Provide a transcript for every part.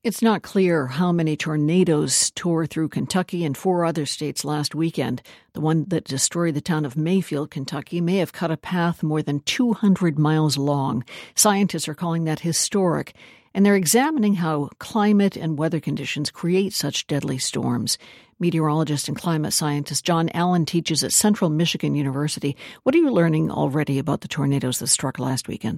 It's not clear how many tornadoes tore through Kentucky and 4 other states last weekend. The one that destroyed the town of Mayfield, Kentucky, may have cut a path more than 200 miles long. Scientists are calling that historic, and they're examining how climate and weather conditions create such deadly storms. Meteorologist and climate scientist John Allen teaches at Central Michigan University. What are you learning already about the tornadoes that struck last weekend?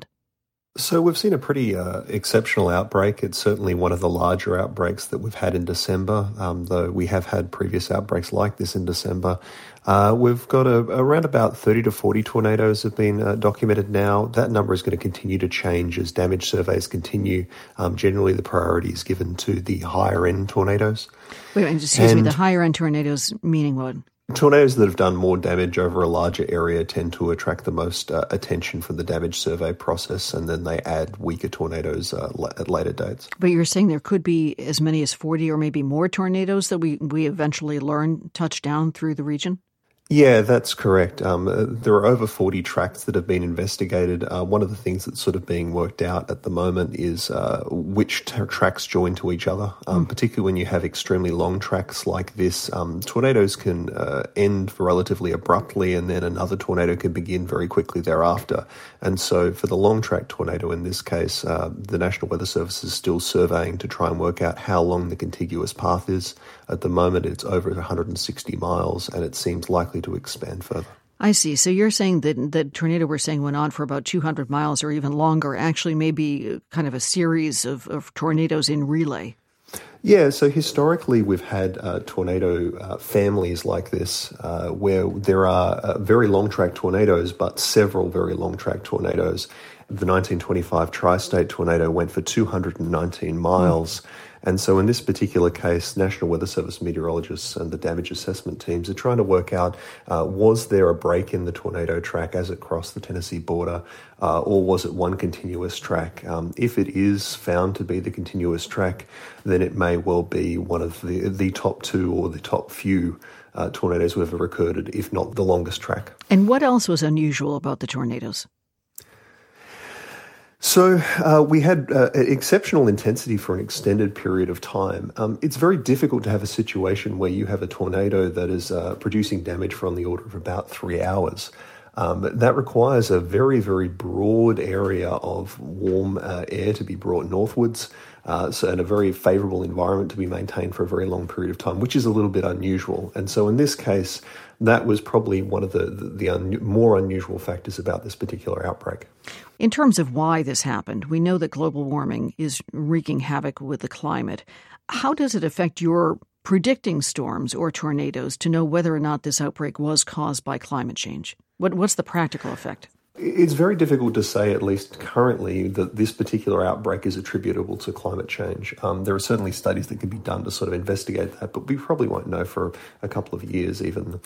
So we've seen a pretty exceptional outbreak. It's certainly one of the larger outbreaks that we've had in December, though we have had previous outbreaks like this in December. We've got around about 30 to 40 tornadoes have been documented now. That number is going to continue to change as damage surveys continue. Generally, the priority is given to the higher-end tornadoes. Wait, excuse me, the higher-end tornadoes meaning what? Tornadoes that have done more damage over a larger area tend to attract the most attention from the damage survey process, and then they add weaker tornadoes at later dates. But you're saying there could be as many as 40 or maybe more tornadoes that we eventually learn touch down through the region? Yeah, that's correct. There are over 40 tracks that have been investigated. One of the things that's sort of being worked out at the moment is which tracks join to each other, particularly when you have extremely long tracks like this. Tornadoes can end relatively abruptly, and then another tornado can begin very quickly thereafter. And so for the long track tornado in this case, the National Weather Service is still surveying to try and work out how long the contiguous path is. At the moment, it's over 160 miles, and it seems likely to expand further. I see. So you're saying that the tornado we're saying went on for about 200 miles or even longer actually may be kind of a series of tornadoes in relay. Yeah, so historically we've had tornado families like this where there are very long-track tornadoes, but several very long-track tornadoes. The 1925 Tri-State tornado went for 219 miles. And so in this particular case, National Weather Service meteorologists and the damage assessment teams are trying to work out, was there a break in the tornado track as it crossed the Tennessee border, or was it one continuous track? If it is found to be the continuous track, then it may well be one of the top two or the top few tornadoes we've ever recorded, if not the longest track. And what else was unusual about the tornadoes? So we had exceptional intensity for an extended period of time. It's very difficult to have a situation where you have a tornado that is producing damage for on the order of about 3 hours. That requires a very, very broad area of warm air to be brought northwards, and a very favourable environment to be maintained for a very long period of time, which is a little bit unusual. And so in this case, that was probably one of the more unusual factors about this particular outbreak. In terms of why this happened, we know that global warming is wreaking havoc with the climate. How does it affect your predicting storms or tornadoes to know whether or not this outbreak was caused by climate change? What's the practical effect? It's very difficult to say, at least currently, that this particular outbreak is attributable to climate change. There are certainly studies that can be done to sort of investigate that, but we probably won't know for a couple of years even.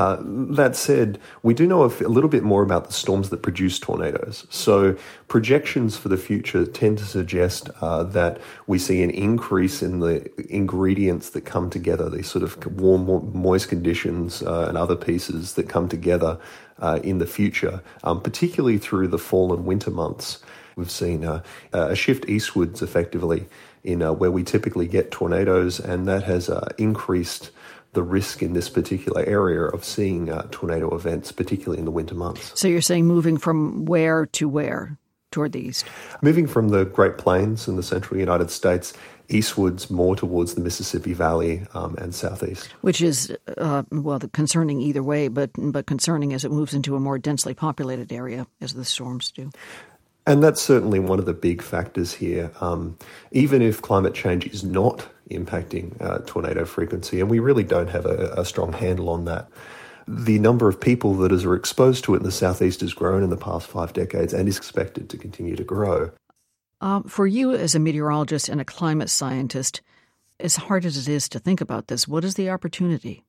That said, we do know a little bit more about the storms that produce tornadoes. So projections for the future tend to suggest that we see an increase in the ingredients that come together, these sort of warm, moist conditions and other pieces that come together in the future, particularly through the fall and winter months. We've seen a shift eastwards effectively in where we typically get tornadoes, and that has increased the risk in this particular area of seeing tornado events, particularly in the winter months. So you're saying moving from where to where toward the east? Moving from the Great Plains in the central United States eastwards, more towards the Mississippi Valley and southeast. Which is, concerning either way, but concerning as it moves into a more densely populated area, as the storms do. And that's certainly one of the big factors here. Even if climate change is not impacting tornado frequency, and we really don't have a strong handle on that, the number of people that are exposed to it in the southeast has grown in the past 5 decades and is expected to continue to grow. For you as a meteorologist and a climate scientist, as hard as it is to think about this, what is the opportunity?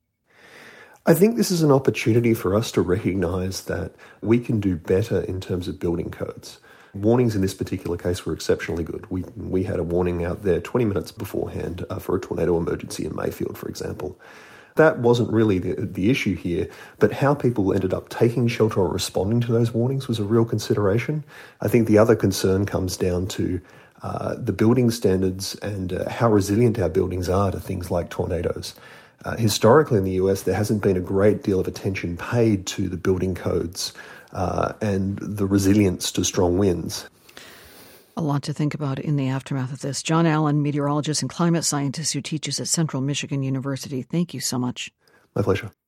I think this is an opportunity for us to recognize that we can do better in terms of building codes. Warnings in this particular case were exceptionally good. We had a warning out there 20 minutes beforehand for a tornado emergency in Mayfield, for example. That wasn't really the issue here, but how people ended up taking shelter or responding to those warnings was a real consideration. I think the other concern comes down to the building standards and how resilient our buildings are to things like tornadoes. Historically in the US, there hasn't been a great deal of attention paid to the building codes and the resilience to strong winds. A lot to think about in the aftermath of this. John Allen, meteorologist and climate scientist who teaches at Central Michigan University. Thank you so much. My pleasure.